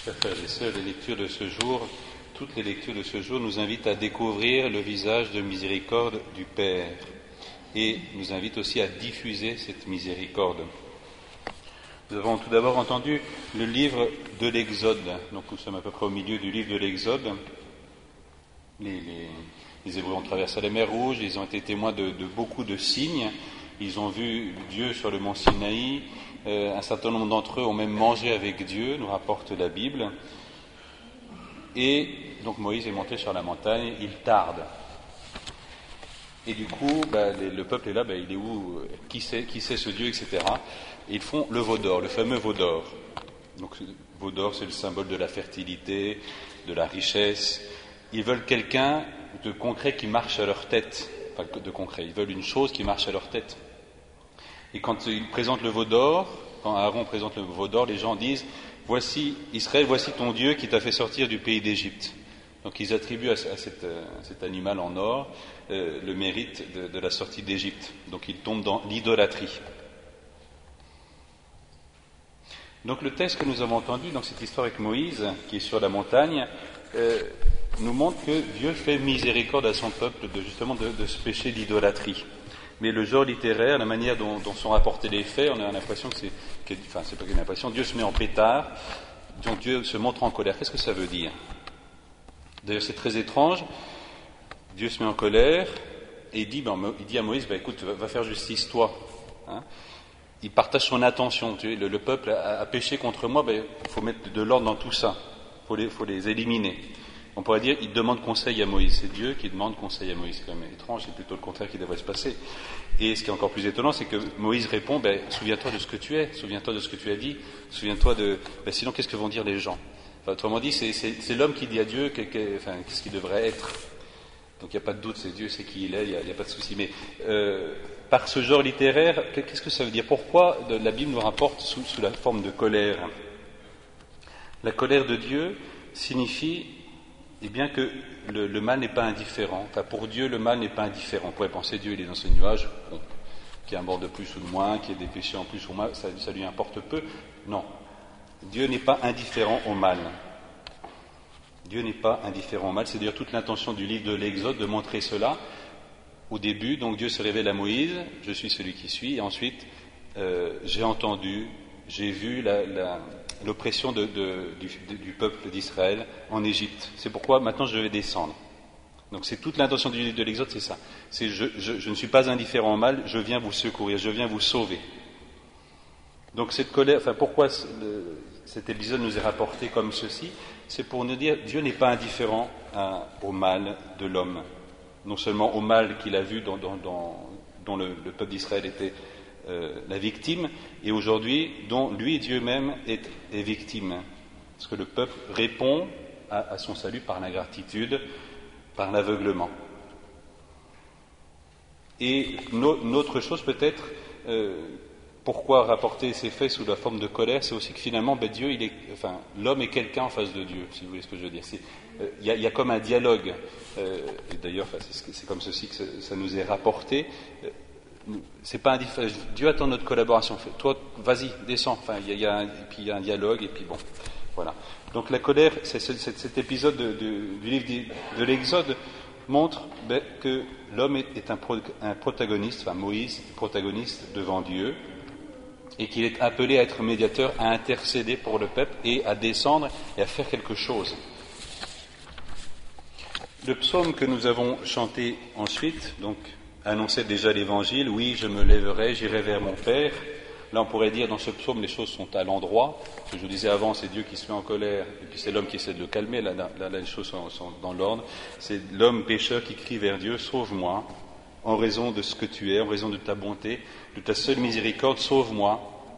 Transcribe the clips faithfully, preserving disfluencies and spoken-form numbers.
Chers frères et sœurs, les lectures de ce jour, toutes les lectures de ce jour nous invitent à découvrir le visage de miséricorde du Père et nous invitent aussi à diffuser cette miséricorde. Nous avons tout d'abord entendu le livre de l'Exode. Donc nous sommes à peu près au milieu du livre de l'Exode. Les, les, les Hébreux ont traversé la mer Rouge, ils ont été témoins de, de beaucoup de signes. Ils ont vu Dieu sur le mont Sinaï. Euh, un certain nombre d'entre eux ont même mangé avec Dieu, nous rapporte la Bible. Et donc Moïse est monté sur la montagne, il tarde. Et du coup, bah, les, le peuple est là, bah, il est où, qui c'est, qui c'est ce Dieu, et cetera. Et ils font le veau d'or, le fameux veau d'or. Donc, veau d'or, c'est le symbole de la fertilité, de la richesse. Ils veulent quelqu'un de concret qui marche à leur tête. Enfin, de concret, ils veulent une chose qui marche à leur tête. Et quand ils présentent le veau d'or, quand Aaron présente le veau d'or, les gens disent « Voici, Israël, voici ton Dieu qui t'a fait sortir du pays d'Égypte. » Donc ils attribuent à, à, cette, à cet animal en or euh, le mérite de, de la sortie d'Égypte. Donc ils tombent dans l'idolâtrie. Donc le texte que nous avons entendu dans cette histoire avec Moïse, qui est sur la montagne, euh, nous montre que Dieu fait miséricorde à son peuple de justement de, de ce péché d'idolâtrie. Mais le genre littéraire, la manière dont, dont sont rapportés les faits, on a l'impression que c'est, que, enfin c'est pas qu'une impression, Dieu se met en pétard, donc Dieu se montre en colère. Qu'est-ce que ça veut dire ? D'ailleurs c'est très étrange, Dieu se met en colère et il dit, ben, il dit à Moïse, ben, écoute, va, va faire justice toi. Hein ? Il partage son attention, tu sais, le, le peuple a, a péché contre moi, ben, il faut mettre de l'ordre dans tout ça, il faut les, faut les éliminer. On pourrait dire, il demande conseil à Moïse. C'est Dieu qui demande conseil à Moïse. C'est quand même étrange, c'est plutôt le contraire qui devrait se passer. Et ce qui est encore plus étonnant, c'est que Moïse répond, ben, souviens-toi de ce que tu es, souviens-toi de ce que tu as dit, souviens-toi de... Ben, sinon, qu'est-ce que vont dire les gens ? Enfin, autrement dit, c'est, c'est, c'est l'homme qui dit à Dieu que, que, enfin, qu'est-ce qu'il devrait être. Donc il n'y a pas de doute, c'est Dieu, c'est qui il est, il n'y a, a pas de souci. Mais euh, par ce genre littéraire, qu'est-ce que ça veut dire ? Pourquoi de, la Bible nous rapporte sous, sous la forme de colère ? La colère de Dieu signifie... Eh bien que le, le mal n'est pas indifférent. Enfin, pour Dieu, le mal n'est pas indifférent. On pourrait penser Dieu, il est dans ce nuage, bon, qu'il y ait un bord de plus ou de moins, qu'il y ait des péchés en plus ou moins, ça, ça lui importe peu. Non. Dieu n'est pas indifférent au mal. Dieu n'est pas indifférent au mal. C'est d'ailleurs toute l'intention du livre de l'Exode de montrer cela. Au début, donc Dieu se révèle à Moïse, je suis celui qui suis, et ensuite, euh, j'ai entendu, j'ai vu la... la l'oppression de, de, du, du peuple d'Israël en Égypte. C'est pourquoi maintenant je vais descendre. Donc c'est toute l'intention du livre de l'Exode, c'est ça. C'est je, je, je ne suis pas indifférent au mal, je viens vous secourir, je viens vous sauver. Donc cette colère, enfin pourquoi le, cet épisode nous est rapporté comme ceci, c'est pour nous dire Dieu n'est pas indifférent à, au mal de l'homme. Non seulement au mal qu'il a vu dont, dont, dont, dont le, le peuple d'Israël était Euh, la victime, et aujourd'hui, dont lui, Dieu même, est, est victime. Parce que le peuple répond à, à son salut par l'ingratitude, par l'aveuglement. Et no, une autre chose peut-être, euh, pourquoi rapporter ces faits sous la forme de colère, c'est aussi que finalement, ben, Dieu, il est, enfin, l'homme est quelqu'un en face de Dieu, si vous voulez ce que je veux dire. Il euh, y, y a comme un dialogue, euh, et d'ailleurs, enfin, c'est, c'est comme ceci que ça, ça nous est rapporté. Euh, C'est pas indifférent. Dieu attend notre collaboration. Toi, vas-y, descends. Enfin, il y a, il y a un, et puis il y a un dialogue, et puis bon, voilà. Donc la colère, c'est, c'est, c'est, cet épisode de, de, du livre de, de l'Exode montre ben, que l'homme est, est un, pro, un protagoniste, enfin Moïse est protagoniste devant Dieu, et qu'il est appelé à être médiateur, à intercéder pour le peuple et à descendre et à faire quelque chose. Le psaume que nous avons chanté ensuite, donc annonçait déjà l'évangile, oui, je me lèverai, j'irai vers mon Père. Là, on pourrait dire, dans ce psaume, les choses sont à l'endroit. Ce que je disais avant, c'est Dieu qui se met en colère, et puis c'est l'homme qui essaie de le calmer. Là, là, là les choses sont, sont dans l'ordre. C'est l'homme pécheur qui crie vers Dieu, sauve-moi, en raison de ce que tu es, en raison de ta bonté, de ta seule miséricorde, sauve-moi.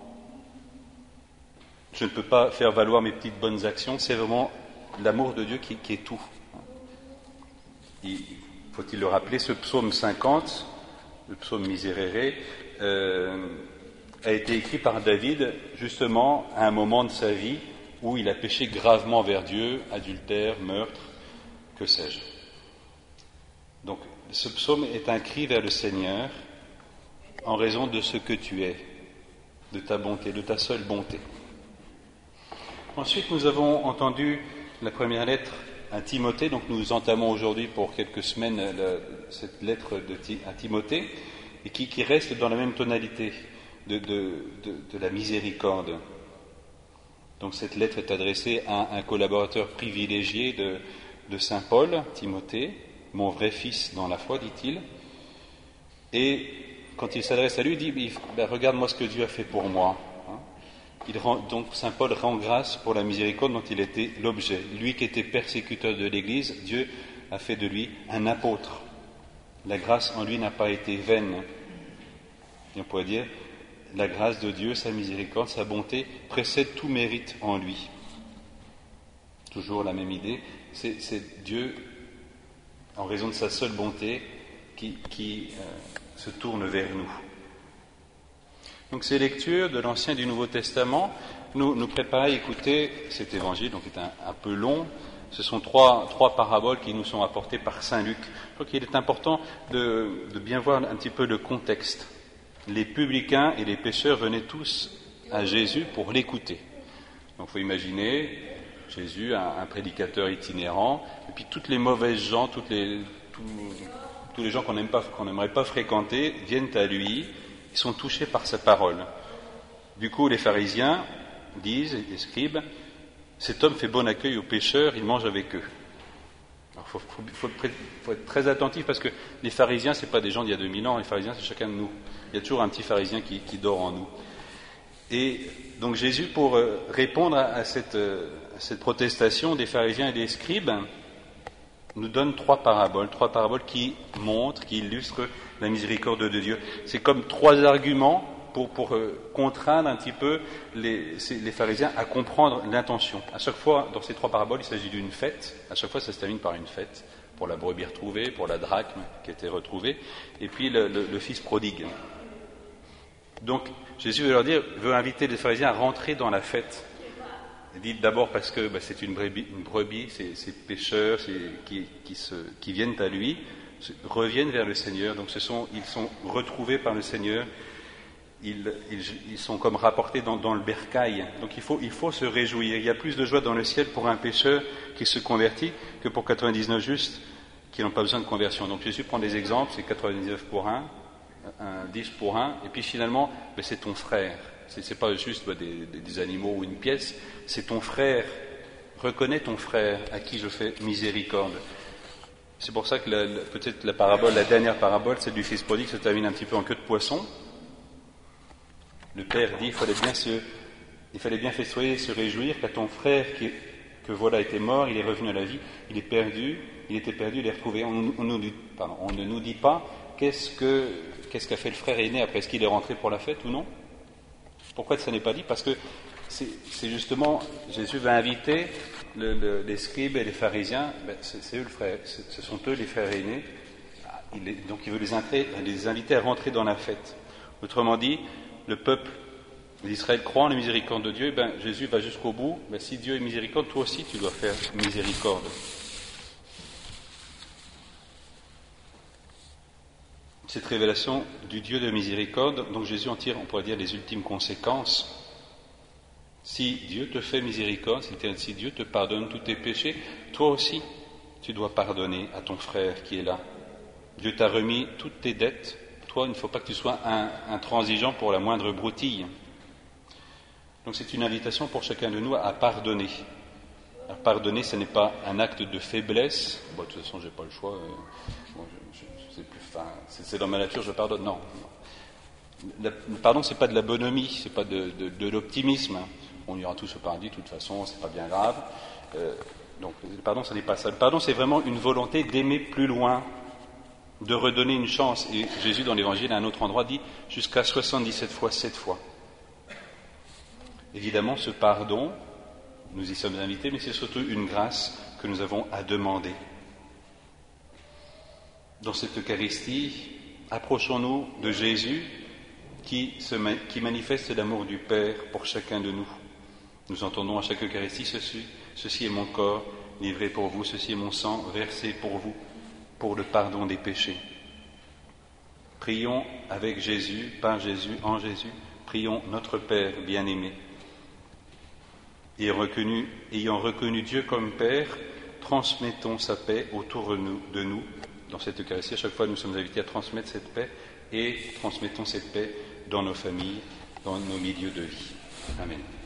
Je ne peux pas faire valoir mes petites bonnes actions, c'est vraiment l'amour de Dieu qui, qui est tout. Il, faut-il le rappeler, ce psaume cinquante, le psaume Miserere, euh, a été écrit par David justement à un moment de sa vie où il a péché gravement vers Dieu, adultère, meurtre, que sais-je. Donc ce psaume est un cri vers le Seigneur en raison de ce que tu es, de ta bonté, de ta seule bonté. Ensuite, nous avons entendu la première lettre à Timothée, donc nous entamons aujourd'hui pour quelques semaines la, cette lettre de, à Timothée, et qui, qui reste dans la même tonalité de, de, de, de la miséricorde. Donc cette lettre est adressée à un collaborateur privilégié de, de Saint Paul, Timothée, mon vrai fils dans la foi, dit-il. Et quand il s'adresse à lui, il dit ben, « Regarde-moi ce que Dieu a fait pour moi ». Il rend, donc Saint Paul rend grâce pour la miséricorde dont il était l'objet. Lui qui était persécuteur de l'Église, Dieu a fait de lui un apôtre. La grâce en lui n'a pas été vaine. Et on pourrait dire, la grâce de Dieu, sa miséricorde, sa bonté précède tout mérite en lui. Toujours la même idée, c'est, c'est Dieu, en raison de sa seule bonté, qui, qui euh, se tourne vers nous. Donc ces lectures de l'Ancien et du Nouveau Testament nous, nous préparent à écouter cet évangile, donc qui est un, un peu long. Ce sont trois, trois paraboles qui nous sont apportées par Saint Luc. Je crois qu'il est important de, de bien voir un petit peu le contexte. Les publicains et les pécheurs venaient tous à Jésus pour l'écouter. Donc il faut imaginer Jésus, un, un prédicateur itinérant, et puis toutes les mauvaises gens, toutes les, tous, tous les gens qu'on n'aime pas, qu'on n'aimerait pas fréquenter, viennent à lui. Ils sont touchés par sa parole. Du coup, les pharisiens disent, les scribes, cet homme fait bon accueil aux pécheurs, il mange avec eux. Il faut, faut, faut, faut être très attentif parce que les pharisiens, ce n'est pas des gens d'il y a deux mille ans, les pharisiens, c'est chacun de nous. Il y a toujours un petit pharisien qui, qui dort en nous. Et donc Jésus, pour répondre à, à, cette, à cette protestation des pharisiens et des scribes, nous donne trois paraboles, trois paraboles qui montrent, qui illustrent la miséricorde de Dieu. C'est comme trois arguments pour, pour euh, contraindre un petit peu les, les pharisiens à comprendre l'intention. À chaque fois, dans ces trois paraboles, il s'agit d'une fête. À chaque fois, ça se termine par une fête, pour la brebis retrouvée, pour la drachme qui a été retrouvée, et puis le, le, le fils prodigue. Donc, Jésus veut leur dire, veut inviter les pharisiens à rentrer dans la fête. Il dit d'abord parce que bah, c'est une brebis, une brebis c'est, c'est pécheurs c'est, qui, qui, se, qui viennent à lui, reviennent vers le Seigneur. Donc ce sont, ils sont retrouvés par le Seigneur, ils, ils, ils sont comme rapportés dans, dans le bercail. Donc il faut, il faut se réjouir. Il y a plus de joie dans le ciel pour un pécheur qui se convertit que pour quatre-vingt-dix-neuf justes qui n'ont pas besoin de conversion. Donc Jésus prend des exemples, c'est quatre-vingt-dix-neuf pour un, un dix pour un, et puis finalement, ben, c'est ton frère. C'est, c'est pas juste bah, des, des, des animaux ou une pièce, c'est ton frère. Reconnais ton frère à qui je fais miséricorde. C'est pour ça que la, la, peut-être la parabole, la dernière parabole, celle du fils prodigue, se termine un petit peu en queue de poisson. Le père dit, il fallait bien se, il fallait bien festoyer, se réjouir qu'à ton frère qui, que voilà était mort, il est revenu à la vie, il est perdu, il était perdu, il est retrouvé. On, on, nous, pardon, on ne nous dit pas qu'est-ce que, qu'est-ce qu'a fait le frère aîné après, est-ce qu'il est rentré pour la fête ou non? Pourquoi ça n'est pas dit? Parce que c'est, c'est justement, Jésus va inviter le, le, les scribes et les pharisiens, ben c'est, c'est eux le frère, c'est, ce sont eux les frères aînés, il est, donc il veut les, intrer, les inviter à rentrer dans la fête. Autrement dit, le peuple d'Israël croit en la miséricorde de Dieu, et ben Jésus va jusqu'au bout, ben si Dieu est miséricorde, toi aussi tu dois faire miséricorde. Cette révélation du Dieu de miséricorde, donc Jésus en tire, on pourrait dire, les ultimes conséquences. Si Dieu te fait miséricorde, si Dieu te pardonne tous tes péchés, toi aussi, tu dois pardonner à ton frère qui est là. Dieu t'a remis toutes tes dettes. Toi, il ne faut pas que tu sois un, intransigeant pour la moindre broutille. Donc c'est une invitation pour chacun de nous à pardonner. À pardonner, ce n'est pas un acte de faiblesse. Bon, de toute façon, je n'ai pas le choix. Bon, je, je, c'est, plus, enfin, c'est, c'est dans ma nature, je pardonne. Non. La, le pardon, c'est pas de la bonhomie, c'est pas de, de, de l'optimisme. On ira tous au paradis, de toute façon, c'est pas bien grave. Euh, donc, le pardon, ce n'est pas ça. Le pardon, c'est vraiment une volonté d'aimer plus loin, de redonner une chance. Et Jésus, dans l'Évangile, à un autre endroit, dit jusqu'à soixante-dix-sept fois, sept fois. Évidemment, ce pardon, nous y sommes invités, mais c'est surtout une grâce que nous avons à demander. Dans cette Eucharistie, approchons-nous de Jésus qui, se, qui manifeste l'amour du Père pour chacun de nous. Nous entendons à chaque Eucharistie ceci, ceci est mon corps livré pour vous, ceci est mon sang versé pour vous, pour le pardon des péchés. Prions avec Jésus, par Jésus, en Jésus, prions notre Père bien-aimé. ayant reconnu, ayant reconnu Dieu comme Père, transmettons sa paix autour de nous, de nous. Dans cette Eucharistie, à chaque fois, nous sommes invités à transmettre cette paix et transmettons cette paix dans nos familles, dans nos milieux de vie. Amen.